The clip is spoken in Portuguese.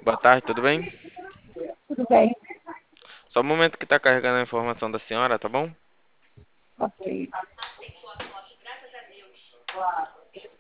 Boa tarde, tudo bem? Tudo bem? Só um momento que tá carregando a informação da senhora, tá bom? Ok.